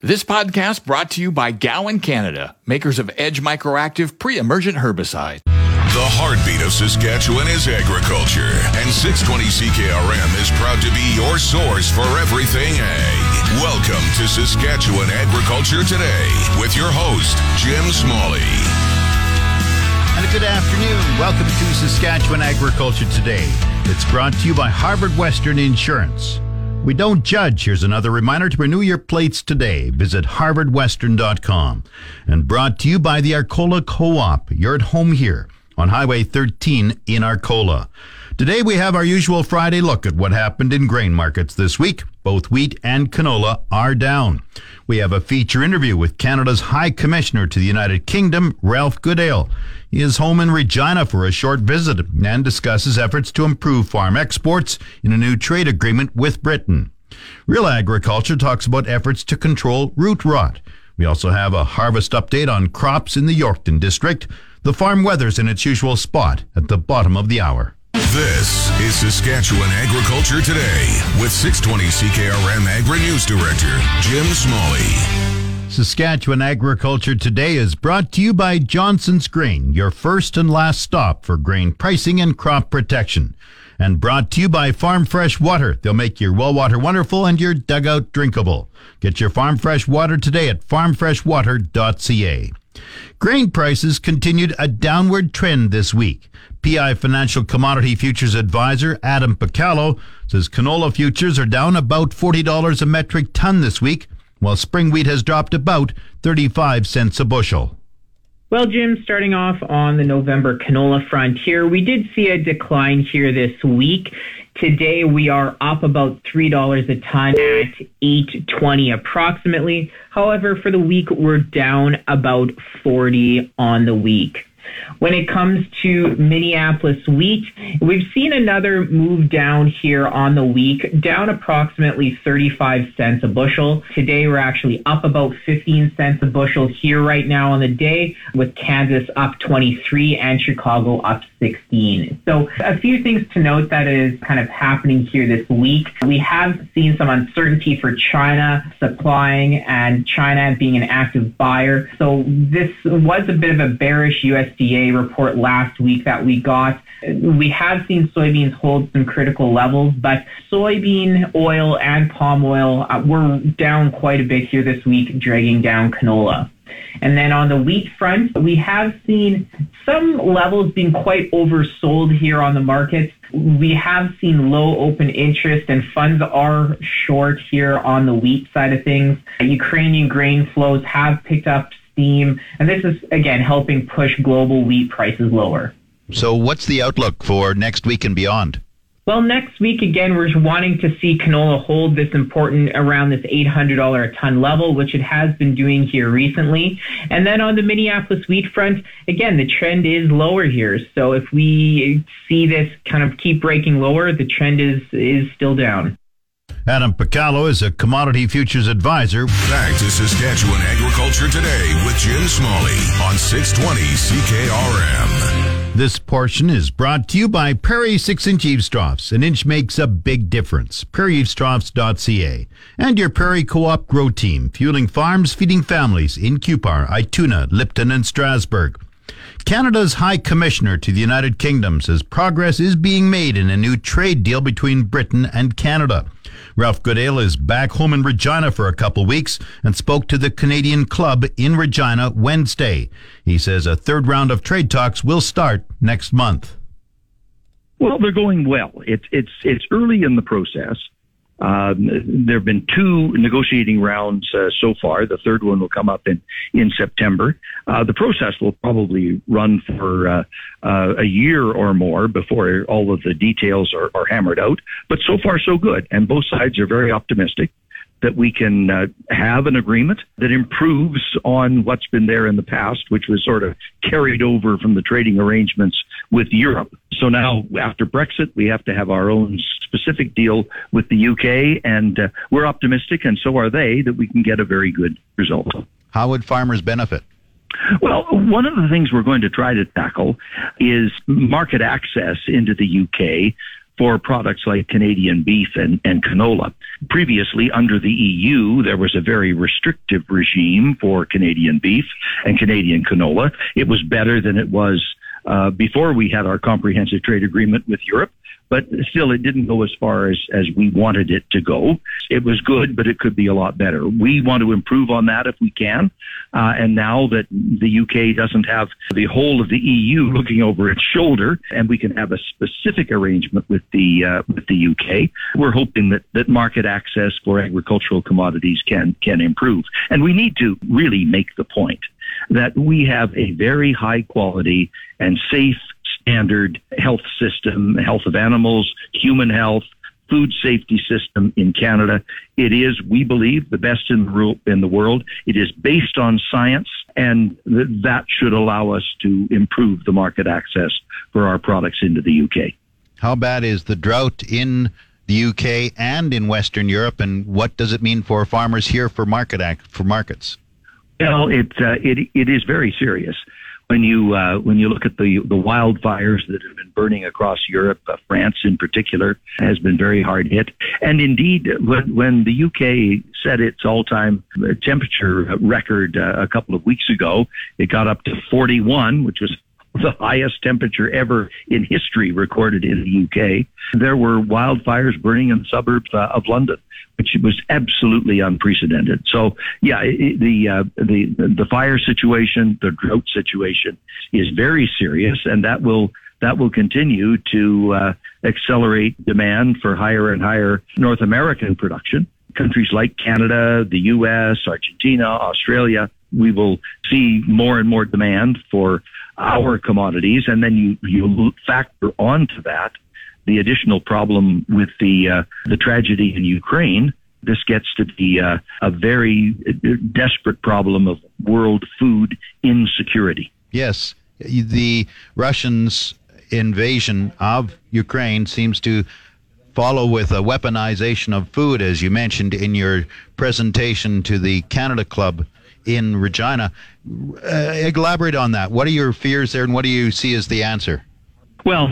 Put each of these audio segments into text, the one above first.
This podcast brought to you by Gowan Canada, makers of Edge Microactive pre-emergent herbicide. The heartbeat of Saskatchewan is agriculture, and 620 CKRM is proud to be your source for everything ag. Welcome to Saskatchewan Agriculture Today with your host, Jim Smalley. And a good afternoon. Welcome to Saskatchewan Agriculture Today. It's brought to you by Harvard Western Insurance. We don't judge. Here's another reminder to renew your plates today. Visit harvardwestern.com. And brought to you by the Arcola Co-op. You're at home here on Highway 13 in Arcola. Today we have our usual Friday look at what happened in grain markets this week. Both wheat and canola are down. We have a feature interview with Canada's High Commissioner to the United Kingdom, Ralph Goodale. He is home in Regina for a short visit and discusses efforts to improve farm exports in a new trade agreement with Britain. Real Agriculture talks about efforts to control root rot. We also have a harvest update on crops in the Yorkton district. The farm weather's in its usual spot at the bottom of the hour. This is Saskatchewan Agriculture Today with 620 CKRM Agri-News Director Jim Smalley. Saskatchewan Agriculture Today is brought to you by Johnson's Grain, your first and last stop for grain pricing and crop protection. And brought to you by Farm Fresh Water. They'll make your well water wonderful and your dugout drinkable. Get your Farm Fresh Water today at farmfreshwater.ca. Grain prices continued a downward trend this week. PI Financial Commodity Futures Advisor Adam Picallo says canola futures are down about $40 a metric ton this week, while spring wheat has dropped about 35 cents a bushel. Well, Jim, starting off on the November canola front here, we did see a decline here this week. Today, we are up about $3 a ton at $8.20 approximately. However, for the week, we're down about $40 on the week. When it comes to Minneapolis wheat, we've seen another move down here on the week, down approximately 35 cents a bushel. Today, we're actually up about 15 cents a bushel here right now on the day, with Kansas up 23 and Chicago up 16. So a few things to note that is kind of happening here this week. We have seen some uncertainty for China supplying and China being an active buyer. So this was a bit of a bearish USDA report last week that we got. We have seen soybeans hold some critical levels, but soybean oil and palm oil were down quite a bit here this week, dragging down canola. And then on the wheat front, we have seen some levels being quite oversold here on the markets. We have seen low open interest and funds are short here on the wheat side of things. Ukrainian grain flows have picked up steam, and this is, again, helping push global wheat prices lower. So what's the outlook for next week and beyond? Well, next week, again, we're wanting to see canola hold this important around this $800 a ton level, which it has been doing here recently. And then on the Minneapolis wheat front, again, the trend is lower here. So if we see this kind of keep breaking lower, the trend is still down. Adam Picallo is a commodity futures advisor. Back to Saskatchewan Agriculture Today with Jim Smalley on 620 CKRM. This portion is brought to you by Prairie 6-inch eavesdrops. An inch makes a big difference. PrairieEavesdrops.ca. And your Prairie Co-op Grow Team, fueling farms, feeding families in Cupar, Ituna, Lipton, and Strasbourg. Canada's High Commissioner to the United Kingdom says progress is being made in a new trade deal between Britain and Canada. Ralph Goodale is back home in Regina for a couple weeks and spoke to the Canadian Club in Regina Wednesday. He says a third round of trade talks will start next month. Well, they're going well. It's early in the process. There have been two negotiating rounds so far. The third one will come up in September. The process will probably run for a year or more before all of the details are hammered out. But so far, so good. And both sides are very optimistic that we can have an agreement that improves on what's been there in the past, which was sort of carried over from the trading arrangements with Europe. So now, after Brexit, we have to have our own specific deal with the UK, and we're optimistic, and so are they, that we can get a very good result. How would farmers benefit? Well, one of the things we're going to try to tackle is market access into the UK for products like Canadian beef and canola. Previously, under the EU, there was a very restrictive regime for Canadian beef and Canadian canola. It was better than it was before we had our comprehensive trade agreement with Europe. But still, it didn't go as far as we wanted it to go. It was good, but it could be a lot better. We want to improve on that if we can. And now that the UK doesn't have the whole of the EU looking over its shoulder, and we can have a specific arrangement with the UK, we're hoping that market access for agricultural commodities can improve. And we need to really make the point that we have a very high quality and safe standard health system, health of animals, human health, food safety system in Canada. It is, we believe, the best in the world. It is based on science, and that should allow us to improve the market access for our products into the UK. How bad is the drought in the UK and in Western Europe, and what does it mean for farmers here for markets? Well, it is very serious. When you look at the wildfires that have been burning across Europe, France in particular has been very hard hit. And indeed, when the UK set its all-time temperature record a couple of weeks ago, it got up to 41, which was the highest temperature ever in history recorded in the UK. There were wildfires burning in the suburbs of London, which was absolutely unprecedented. So, yeah, the fire situation, the drought situation is very serious, and that will continue to accelerate demand for higher and higher North American production. Countries like Canada, the US, Argentina, Australia, we will see more and more demand for our commodities, and then you factor onto that the additional problem with the tragedy in Ukraine. This gets to be a very desperate problem of world food insecurity. Yes, the Russians' invasion of Ukraine seems to follow with a weaponization of food, as you mentioned in your presentation to the Canada Club in Regina. Elaborate on that. What are your fears there, and what do you see as the answer? Well,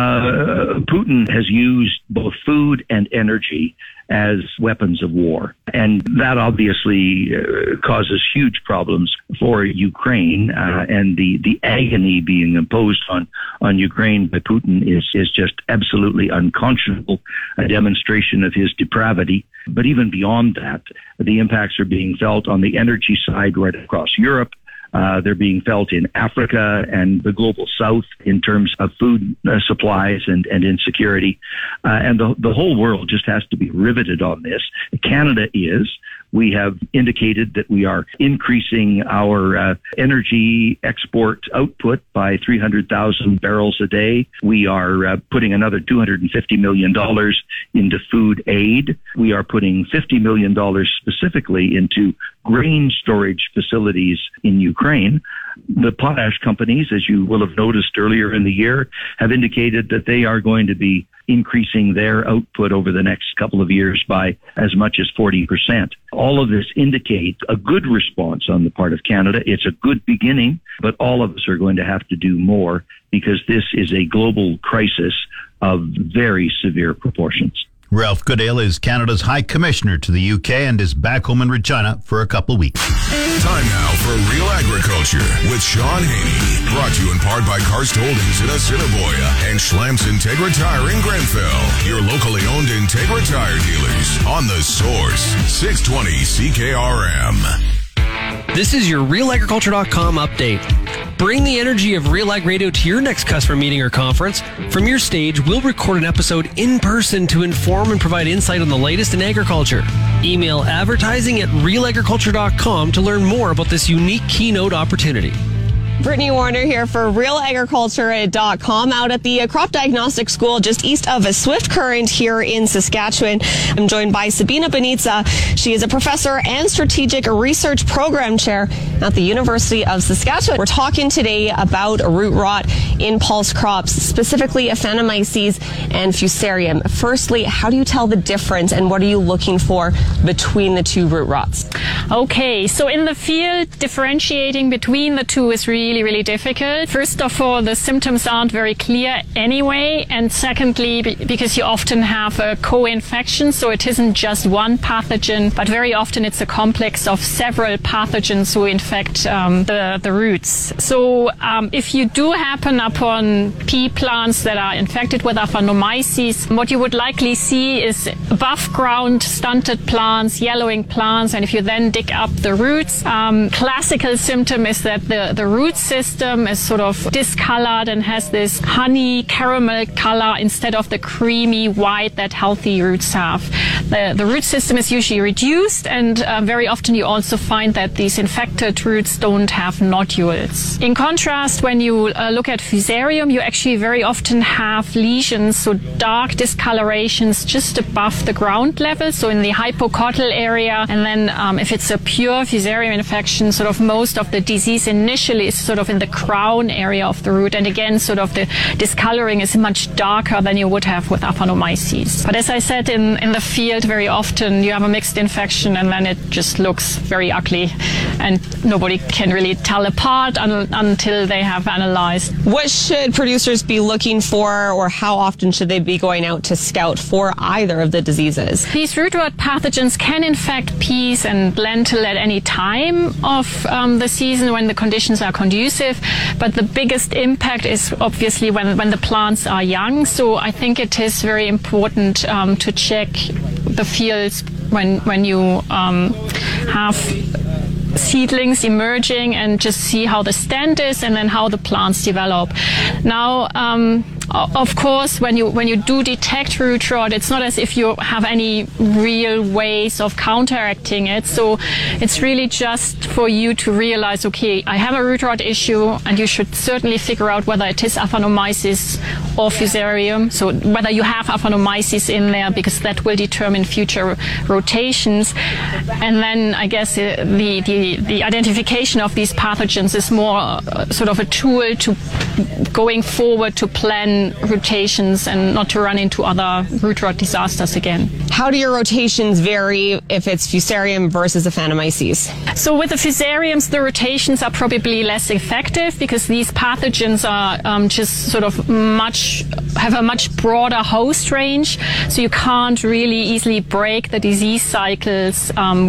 Putin has used both food and energy as weapons of war. And that obviously causes huge problems for Ukraine. And the agony being imposed on Ukraine by Putin is just absolutely unconscionable, a demonstration of his depravity. But even beyond that, the impacts are being felt on the energy side right across Europe. They're being felt in Africa and the global south in terms of food supplies and insecurity. And the whole world just has to be riveted on this. Canada is. We have indicated that we are increasing our energy export output by 300,000 barrels a day. We are putting another $250 million into food aid. We are putting $50 million specifically into grain storage facilities in Ukraine. The potash companies, as you will have noticed earlier in the year, have indicated that they are going to be increasing their output over the next couple of years by as much as 40%. All of this indicates a good response on the part of Canada. It's a good beginning, but all of us are going to have to do more because this is a global crisis of very severe proportions. Ralph Goodale is Canada's High Commissioner to the UK and is back home in Regina for a couple of weeks. Time now for Real Agriculture with Sean Haney. Brought to you in part by Karst Holdings in Assiniboia and Schlamps Integra Tire in Grenfell. Your locally owned Integra Tire dealers on The Source, 620 CKRM. This is your RealAgriculture.com update. Bring the energy of Real Ag Radio to your next customer meeting or conference. From your stage, we'll record an episode in person to inform and provide insight on the latest in agriculture. Email advertising@realagriculture.com to learn more about this unique keynote opportunity. Brittany Warner here for RealAgriculture.com out at the Crop Diagnostic School just east of Swift Current here in Saskatchewan. I'm joined by Sabina Benitza. She is a professor and strategic research program chair at the University of Saskatchewan. We're talking today about root rot in pulse crops, specifically Aphanomyces and Fusarium. Firstly, how do you tell the difference and what are you looking for between the two root rots? Okay, so in the field, differentiating between the two is really really, really difficult. First of all, the symptoms aren't very clear anyway. And secondly, because you often have a co-infection, so it isn't just one pathogen, but very often it's a complex of several pathogens who infect the roots. So if you do happen upon pea plants that are infected with Aphanomyces, what you would likely see is above ground stunted plants, yellowing plants, and if you then dig up the roots, classical symptom is that the root system is sort of discolored and has this honey caramel color instead of the creamy white that healthy roots have. The root system is usually reduced, and very often you also find that these infected roots don't have nodules. In contrast, when you look at Fusarium, you actually very often have lesions, so dark discolorations just above the ground level, so in the hypocotyl area. And then if it's a pure Fusarium infection, sort of most of the disease initially is sort of in the crown area of the root. And again, sort of the discoloring is much darker than you would have with Aphanomyces. But as I said, in the field, very often you have a mixed infection and then it just looks very ugly and nobody can really tell apart until they have analyzed. What should producers be looking for, or how often should they be going out to scout for either of the diseases? These root rot pathogens can infect peas and lentil at any time of the season when the conditions are conducive, but the biggest impact is obviously when the plants are young. So I think it is very important to check the fields when you have seedlings emerging and just see how the stand is and then how the plants develop. Now, of course, when you do detect root rot, it's not as if you have any real ways of counteracting it. So it's really just for you to realize, okay, I have a root rot issue, and you should certainly figure out whether it is Aphanomyces or Fusarium. So whether you have Aphanomyces in there, because that will determine future rotations. And then I guess the identification of these pathogens is more sort of a tool to going forward to plan rotations and not to run into other root rot disasters again. How do your rotations vary if it's Fusarium versus Aphanomyces? So with the Fusariums, the rotations are probably less effective because these pathogens are just sort of have a much broader host range. So you can't really easily break the disease cycles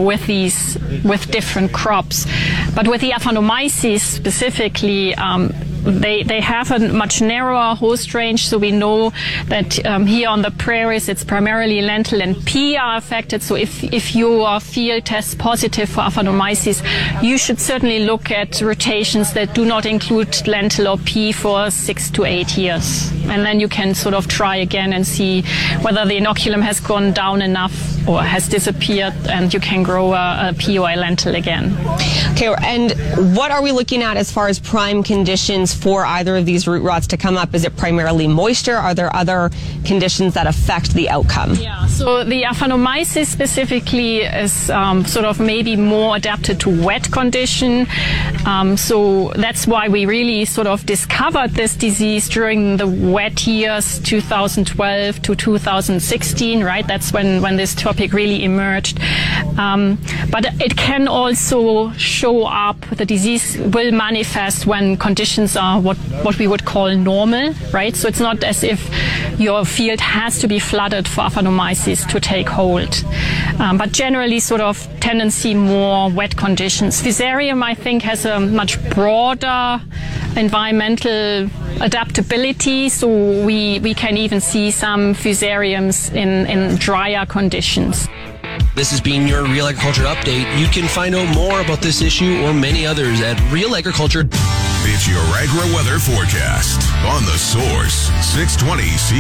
with different crops. But with the Aphanomyces specifically, they have a much narrower host range, so we know that here on the prairies it's primarily lentil and pea are affected. So if your field tests positive for Aphanomyces, you should certainly look at rotations that do not include lentil or pea for 6 to 8 years. And then you can sort of try again and see whether the inoculum has gone down enough or has disappeared, and you can grow a pea or a lentil again. Okay, and what are we looking at as far as prime conditions for either of these root rots to come up? Is it primarily moisture? Are there other conditions that affect the outcome? Yeah, so the Aphanomyces specifically is sort of maybe more adapted to wet condition. So that's why we really sort of discovered this disease during the wet years, 2012 to 2016, right? That's when this topic really emerged. But it can also show up, the disease will manifest when conditions are what we would call normal, right? So it's not as if your field has to be flooded for Aphanomyces to take hold. But generally sort of tendency more wet conditions. Fusarium, I think, has a much broader environmental adaptability, so we can even see some Fusariums in drier conditions. This has been your Real Agriculture Update. You can find out more about this issue or many others at Real Agriculture. It's your agri-weather forecast on The Source, 620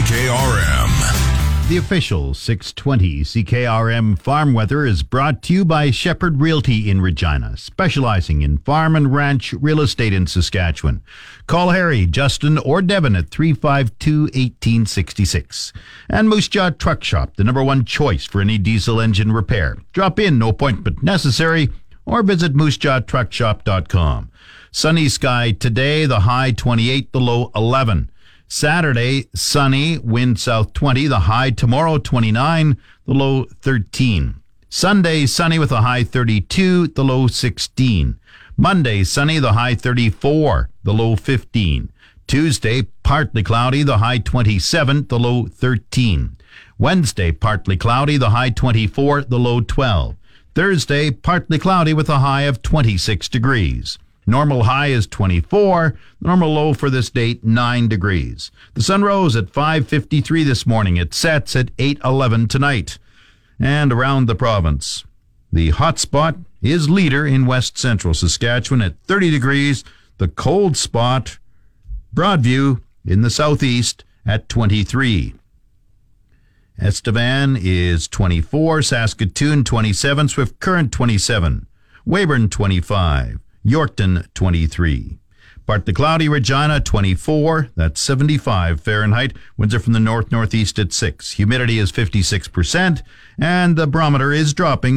CKRM. The official 620 CKRM farm weather is brought to you by Shepherd Realty in Regina, specializing in farm and ranch real estate in Saskatchewan. Call Harry, Justin, or Devin at 352-1866. And Moose Jaw Truck Shop, the #1 choice for any diesel engine repair. Drop in, no appointment necessary, or visit moosejawtruckshop.com. Sunny sky today, the high 28, the low 11. Saturday, sunny, wind south 20, the high tomorrow 29, the low 13. Sunday, sunny with a high 32, the low 16. Monday, sunny, the high 34. the low 15. Tuesday, partly cloudy, the high 27, the low 13. Wednesday, partly cloudy, the high 24, the low 12. Thursday, partly cloudy with a high of 26 degrees. Normal high is 24. Normal low for this date, 9 degrees. The sun rose at 5:53 this morning. It sets at 8:11 tonight. And around the province, the hot spot is Leader in west central Saskatchewan at 30 degrees. The cold spot, Broadview in the southeast at 23. Estevan is 24, Saskatoon 27, Swift Current 27, Weyburn 25, Yorkton 23. Partly cloudy, Regina 24, that's 75 Fahrenheit. Winds are from the north-northeast at 6. Humidity is 56%, and the barometer is dropping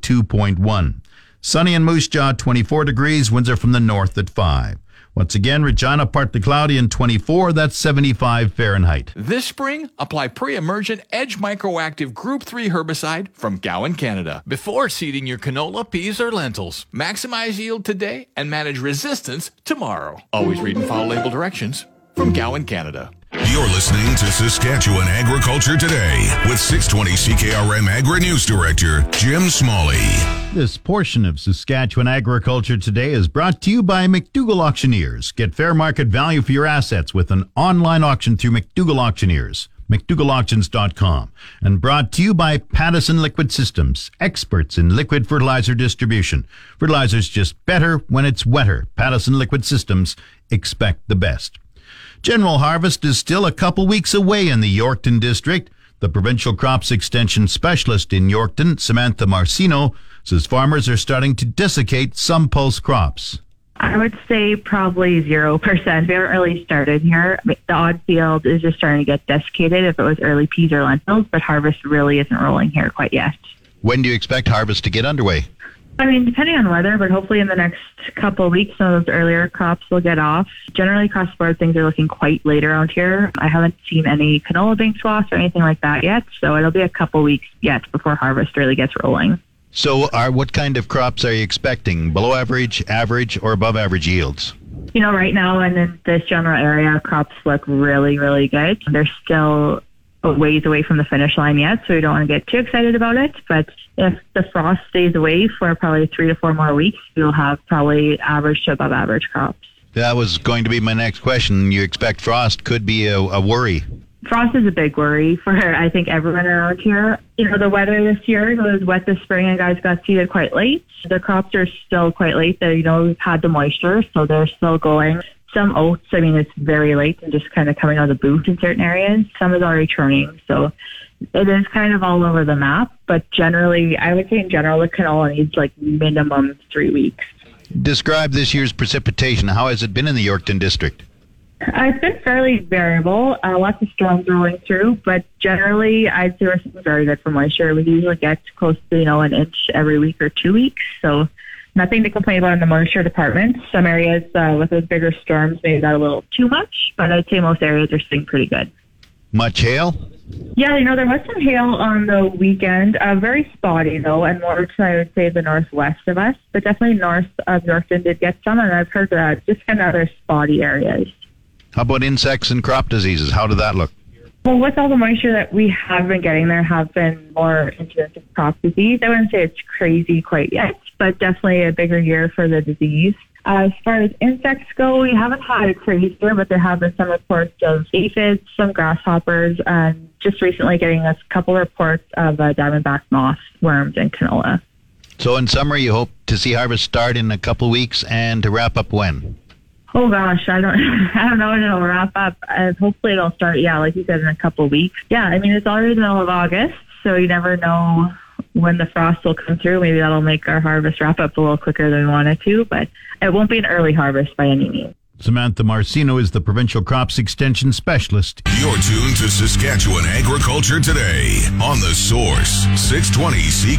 102.1. Sunny in Moose Jaw 24 degrees, winds are from the north at 5. Once again, Regina partly cloudy and 24, that's 75 Fahrenheit. This spring, apply pre-emergent Edge Microactive Group 3 herbicide from Gowan, Canada, before seeding your canola, peas, or lentils. Maximize yield today and manage resistance tomorrow. Always read and follow label directions from Gowan, Canada. You're listening to Saskatchewan Agriculture Today with 620 CKRM Agri-News Director Jim Smalley. This portion of Saskatchewan Agriculture Today is brought to you by McDougall Auctioneers. Get fair market value for your assets with an online auction through McDougall Auctioneers. McDougallAuctions.com. And brought to you by Pattison Liquid Systems, experts in liquid fertilizer distribution. Fertilizer's just better when it's wetter. Pattison Liquid Systems, expect the best. General harvest is still a couple weeks away in the Yorkton district. The Provincial Crops Extension Specialist in Yorkton, Samantha Marcino, says farmers are starting to desiccate some pulse crops. I would say probably 0%. We haven't really started here. The odd field is just starting to get desiccated if it was early peas or lentils, but harvest really isn't rolling here quite yet. When do you expect harvest to get underway? I mean, depending on weather, but hopefully in the next couple of weeks, some of those earlier crops will get off. Generally, across the board, things are looking quite late around here. I haven't seen any canola being swaths or anything like that yet, so it'll be a couple weeks yet before harvest really gets rolling. So what kind of crops are you expecting? Below average, average, or above average yields? You know, right now and in this general area, crops look really, really good. They're still a ways away from the finish line yet, so we don't want to get too excited about it. But if the frost stays away for probably 3 to 4 more weeks, we'll have probably average to above average crops. That was going to be my next question. You expect frost could be a worry? Frost is a big worry for, I think, everyone around here. You know, the weather this year was wet this spring and guys got seeded quite late. The crops are still quite late. We've had the moisture, so they're still going. Some oats, I mean, it's very late and just kind of coming out of the boot in certain areas. Some is already turning, so it is kind of all over the map. But generally, I would say in general, the canola needs like minimum 3 weeks. Describe this year's precipitation. How has it been in the Yorkton district? It's been fairly variable. Lots of storms rolling through, but generally, I'd say we're very good for moisture. We usually get close to, an inch every week or 2 weeks, so nothing to complain about in the moisture department. Some areas with those bigger storms maybe got a little too much, but I'd say most areas are staying pretty good. Much hail? Yeah, there was some hail on the weekend. Very spotty, though, and more to, I would say, the northwest of us. But definitely north of Yorkton did get some, and I've heard that just kind of other spotty areas. How about insects and crop diseases? How did that look? Well, with all the moisture that we have been getting, there have been more incidents of crop disease. I wouldn't say it's crazy quite yet, but definitely a bigger year for the disease. As far as insects go, we haven't had a crazy year, but there have been some reports of aphids, some grasshoppers, and just recently getting a couple reports of diamondback moth worms in canola. So in summary, you hope to see harvest start in a couple weeks and to wrap up when? Oh gosh, I don't know when it'll wrap up. Hopefully it'll start, like you said, in a couple weeks. Yeah, I mean, it's already the middle of August, so you never know when the frost will come through. Maybe that'll make our harvest wrap up a little quicker than we want it to, but it won't be an early harvest by any means. Samantha Marcino is the Provincial Crops Extension Specialist. You're tuned to Saskatchewan Agriculture Today on The Source, 620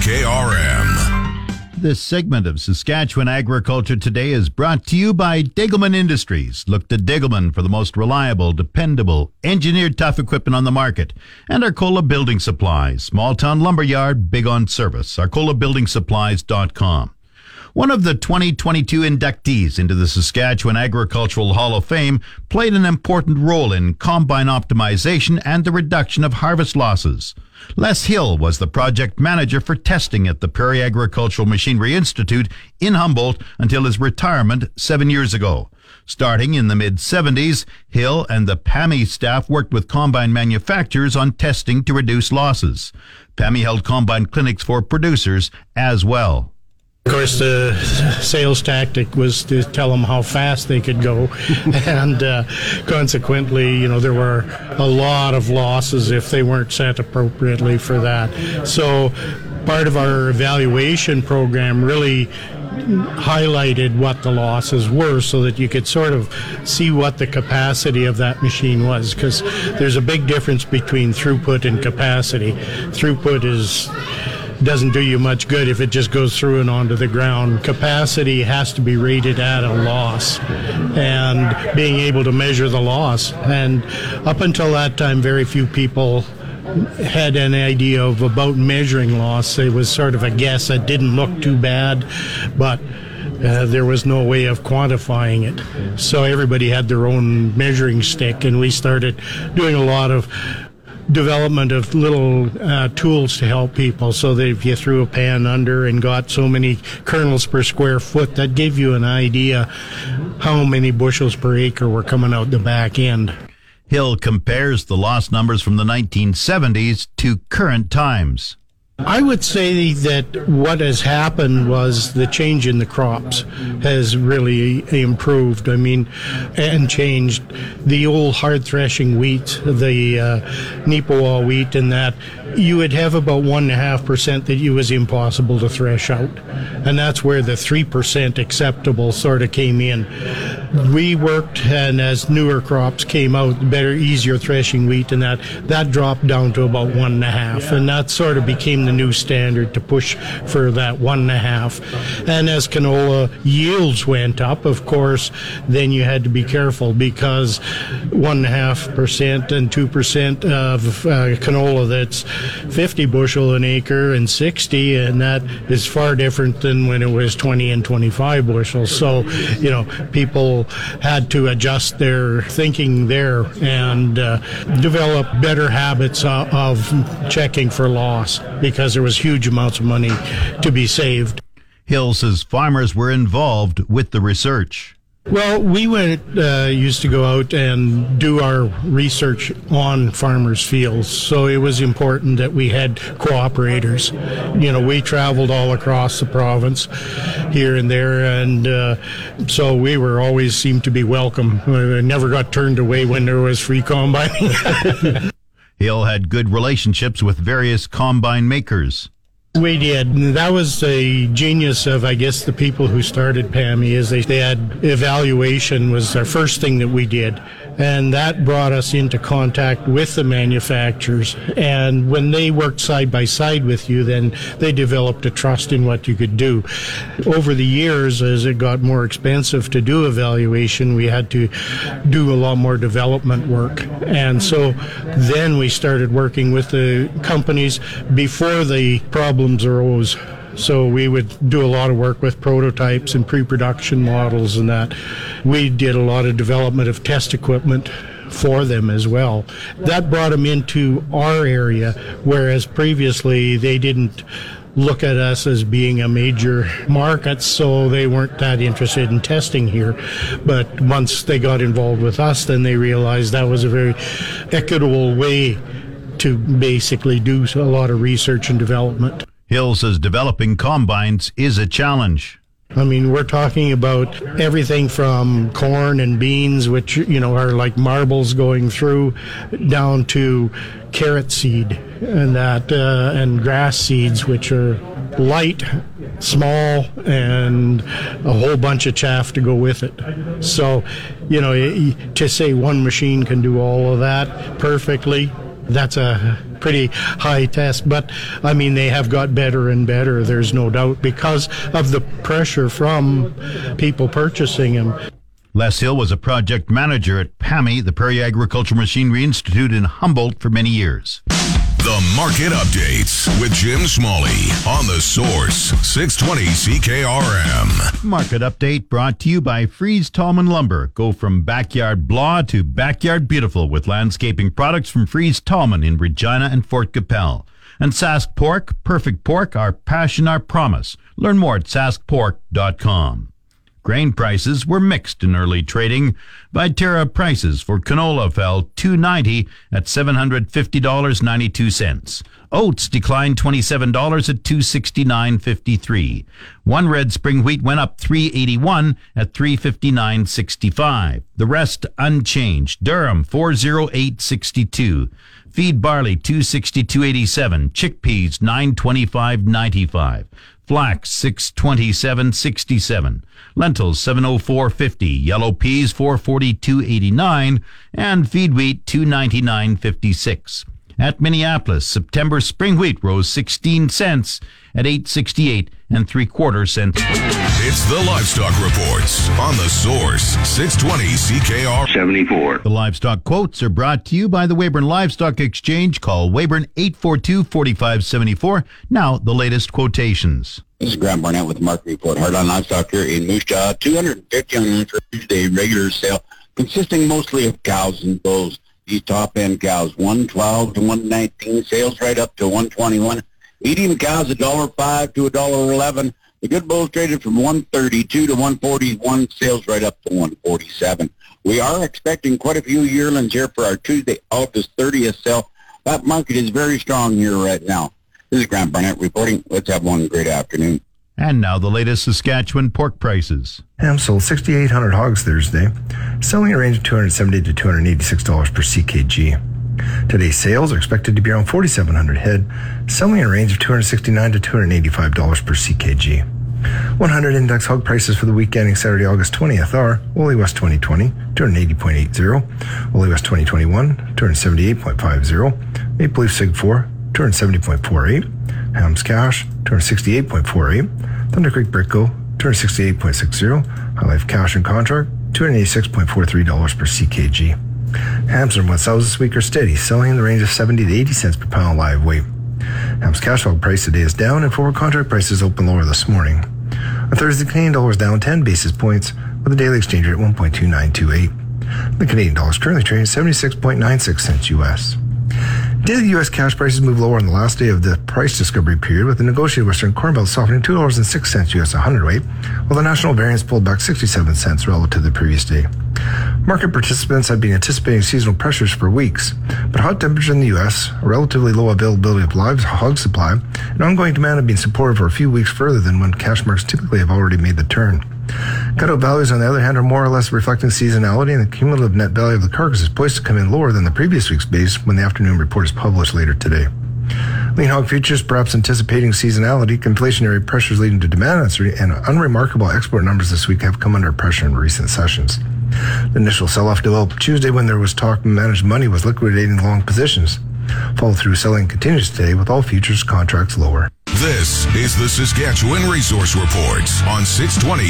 CKRM. This segment of Saskatchewan Agriculture Today is brought to you by Degelman Industries. Look to Degelman for the most reliable, dependable, engineered tough equipment on the market. And Arcola Building Supplies, small town lumberyard, big on service. ArcolaBuildingSupplies.com. One of the 2022 inductees into the Saskatchewan Agricultural Hall of Fame played an important role in combine optimization and the reduction of harvest losses. Les Hill was the project manager for testing at the Prairie Agricultural Machinery Institute in Humboldt until his retirement 7 years ago. Starting in the mid-70s, Hill and the PAMI staff worked with combine manufacturers on testing to reduce losses. PAMI held combine clinics for producers as well. Of course, the sales tactic was to tell them how fast they could go, and consequently, there were a lot of losses if they weren't set appropriately for that. So part of our evaluation program really highlighted what the losses were so that you could sort of see what the capacity of that machine was, because there's a big difference between throughput and capacity. Throughput doesn't do you much good if it just goes through and onto the ground. Capacity has to be rated at a loss, and being able to measure the loss. And up until that time, very few people had an idea about measuring loss. It was sort of a guess. It didn't look too bad, but there was no way of quantifying it. So everybody had their own measuring stick, and we started doing a lot of development of little tools to help people, so that if you threw a pan under and got so many kernels per square foot, that gave you an idea how many bushels per acre were coming out the back end. Hill compares the loss numbers from the 1970s to current times. I would say that what has happened was the change in the crops has really improved. And changed. The old hard threshing wheat, the Neepawa wheat, and that, you would have about 1.5% that was impossible to thresh out. And that's where the 3% acceptable sort of came in. We worked, and as newer crops came out, better, easier threshing wheat, and that dropped down to about 1.5%. And that sort of became the new standard to push for that 1.5%. And as canola yields went up, of course, then you had to be careful, because 1.5% and 2% of canola that's 50 bushel an acre and 60, and that is far different than when it was 20 and 25 bushels. So, people had to adjust their thinking there and develop better habits of checking for loss, because there was huge amounts of money to be saved. Hill says farmers were involved with the research. Well, we used to go out and do our research on farmers' fields, so it was important that we had cooperators. We traveled all across the province, here and there, and so we were always seemed to be welcome. We never got turned away when there was free combining. Hill had good relationships with various combine makers. We did. That was the genius of, I guess, the people who started PAMI, is they had evaluation was our first thing that we did. And that brought us into contact with the manufacturers. And when they worked side by side with you, then they developed a trust in what you could do. Over the years, as it got more expensive to do evaluation, we had to do a lot more development work. And so then we started working with the companies before the problems arose. So we would do a lot of work with prototypes and pre-production models, and that. We did a lot of development of test equipment for them as well. That brought them into our area, whereas previously they didn't look at us as being a major market, so they weren't that interested in testing here. But once they got involved with us, then they realized that was a very equitable way to basically do a lot of research and development. Hill says developing combines is a challenge. We're talking about everything from corn and beans, which, are like marbles going through, down to carrot seed and and grass seeds, which are light, small, and a whole bunch of chaff to go with it. So, to say one machine can do all of that perfectly, that's a pretty high test, but they have got better and better, there's no doubt, because of the pressure from people purchasing them. Les Hill was a project manager at PAMI, the Prairie Agricultural Machinery Institute in Humboldt, for many years. The Market Updates with Jim Smalley on The Source, 620 CKRM. Market Update brought to you by Fries Tallman Lumber. Go from backyard blah to backyard beautiful with landscaping products from Fries Tallman in Regina and Fort Capel. And Sask Pork, perfect pork, our passion, our promise. Learn more at saskpork.com. Grain prices were mixed in early trading. Viterra prices for canola fell $2.90 at $750.92. Oats declined $27 at $269.53. One red spring wheat went up $3.81 at $359.65. The rest unchanged. Durum $408.62. Feed barley $262.87. Chickpeas $925.95. Flax $627.67. Lentils $704.50. Yellow peas $442.89. And feed wheat $299.56. At Minneapolis, September spring wheat rose 16 cents at $8.68 3/4 cents. It's the Livestock Reports on The Source, 620 CKR 74. The livestock quotes are brought to you by the Weyburn Livestock Exchange. Call Weyburn 842-4574. Now, the latest quotations. This is Graham Barnett with the Market Report. Hardline livestock here in Moose Jaw. $250 on Tuesday regular sale, consisting mostly of cows and bulls. These top-end cows, $112 to $119, sales right up to $121. Medium cows, $1.05 to $1.11. The good bulls traded from $132 to $141, sales right up to $147. We are expecting quite a few yearlings here for our Tuesday, August 30th sale. That market is very strong here right now. This is Graham Barnett reporting. Let's have one great afternoon. And now the latest Saskatchewan pork prices. Ham sold 6,800 hogs Thursday, selling a range of $270 to $286 per CKG. Today's sales are expected to be around 4,700 head, selling a range of $269 to $285 per CKG. 100 index hog prices for the week ending Saturday, August 20th are Wooly West 2020, $280.80, Wooly West 2021, $278.50, Maple Leaf Sig 4, $270.48, Hams Cash, $268.48, Thunder Creek Britco, $268.60, High Life Cash and Contract, $286.43 per CKG. Hams and West South this week are steady, selling in the range of 70 to 80 cents per pound live weight. Hams cash hog price today is down, and forward contract prices open lower this morning. On Thursday, the Canadian dollar is down 10 basis points, with a daily exchange rate at 1.2928. The Canadian dollar is currently trading 76.96 cents U.S. Daily U.S. cash prices moved lower on the last day of the price discovery period, with the negotiated Western Corn Belt softening $2.06 U.S. a hundredweight, while the national variance pulled back 67 cents relative to the previous day. Market participants have been anticipating seasonal pressures for weeks, but hot temperature in the U.S., a relatively low availability of live hog supply, and ongoing demand have been supported for a few weeks further than when cash markets typically have already made the turn. Cutout values, on the other hand, are more or less reflecting seasonality, and the cumulative net value of the carcass is poised to come in lower than the previous week's base when the afternoon report is published later today. Lean hog futures, perhaps anticipating seasonality, inflationary pressures leading to demand uncertainty, and unremarkable export numbers this week have come under pressure in recent sessions. The initial sell-off developed Tuesday when there was talk managed money was liquidating long positions. Follow-through selling continues today with all futures contracts lower. This is the Saskatchewan Resource Report on 620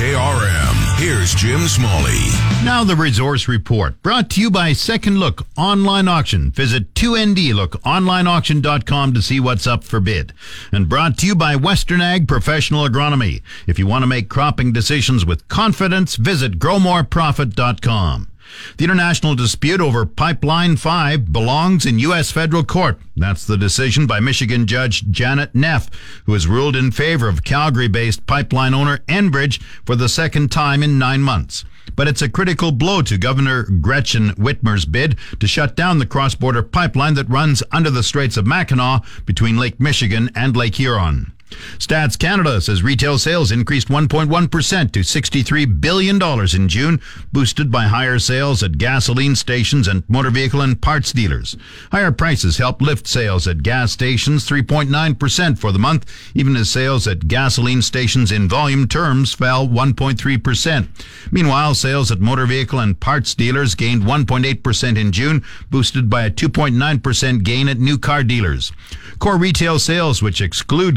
CKRM. Here's Jim Smalley. Now the Resource Report, brought to you by Second Look Online Auction. Visit 2ndlookonlineauction.com to see what's up for bid. And brought to you by Western Ag Professional Agronomy. If you want to make cropping decisions with confidence, visit growmoreprofit.com. The international dispute over Pipeline 5 belongs in U.S. federal court. That's the decision by Michigan Judge Janet Neff, who has ruled in favor of Calgary-based pipeline owner Enbridge for the second time in 9 months. But it's a critical blow to Governor Gretchen Whitmer's bid to shut down the cross-border pipeline that runs under the Straits of Mackinac between Lake Michigan and Lake Huron. Stats Canada says retail sales increased 1.1% to $63 billion in June, boosted by higher sales at gasoline stations and motor vehicle and parts dealers. Higher prices helped lift sales at gas stations 3.9% for the month, even as sales at gasoline stations in volume terms fell 1.3%. Meanwhile, sales at motor vehicle and parts dealers gained 1.8% in June, boosted by a 2.9% gain at new car dealers. Core retail sales, which exclude gasoline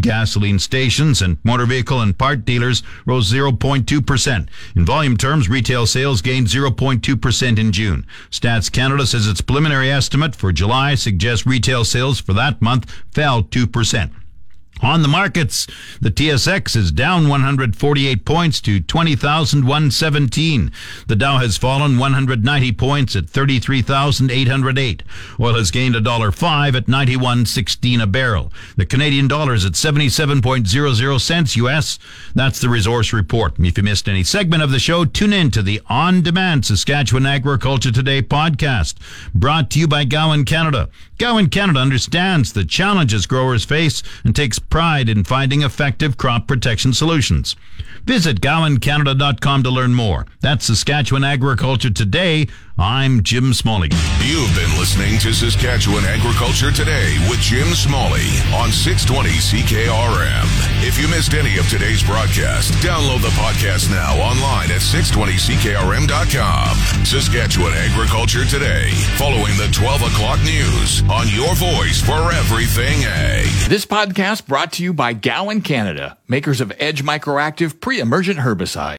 gasoline stations, and motor vehicle and part dealers rose 0.2%. In volume terms, retail sales gained 0.2% in June. Stats Canada says its preliminary estimate for July suggests retail sales for that month fell 2%. On the markets, the TSX is down 148 points to 20,117. The Dow has fallen 190 points at 33,808. Oil has gained $1.05 at 91.16 a barrel. The Canadian dollar is at 77.00 cents US. That's the Resource Report. If you missed any segment of the show, tune in to the on-demand Saskatchewan Agriculture Today podcast, brought to you by Gowan Canada. Gowan Canada understands the challenges growers face and takes pride in finding effective crop protection solutions. Visit GowanCanada.com to learn more. That's Saskatchewan Agriculture Today. I'm Jim Smalley. You've been listening to Saskatchewan Agriculture Today with Jim Smalley on 620 CKRM. If you missed any of today's broadcast, download the podcast now online at 620CKRM.com. Saskatchewan Agriculture Today, following the 12 o'clock news on your voice for everything ag. This podcast brought to you by Gowan Canada, makers of Edge Microactive pre-emergent herbicide.